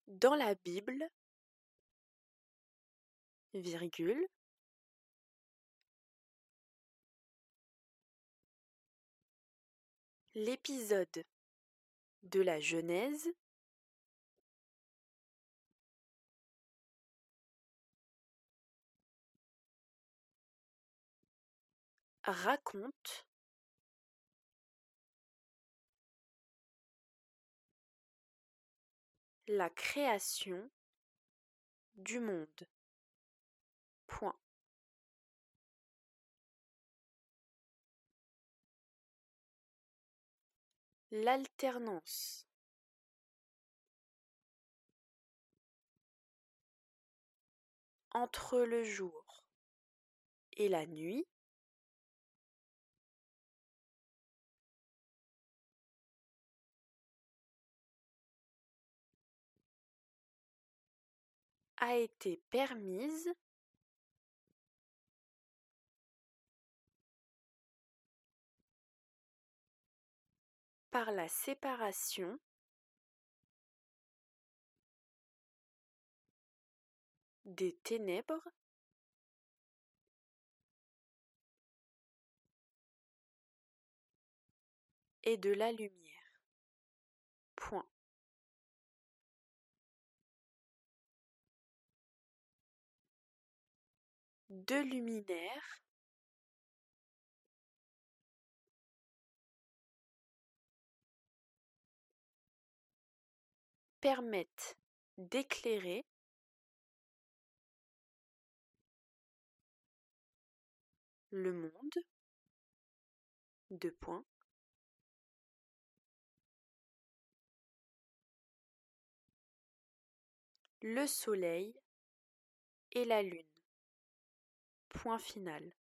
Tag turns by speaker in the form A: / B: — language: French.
A: Dans la Bible, virgule, l'épisode de la Genèse raconte la création du monde. Point. L'alternance entre le jour et la nuit a été permise par la séparation des ténèbres et de la lumière. Point. Deux luminaires permettent d'éclairer le monde, deux points, le soleil et la lune. Point final.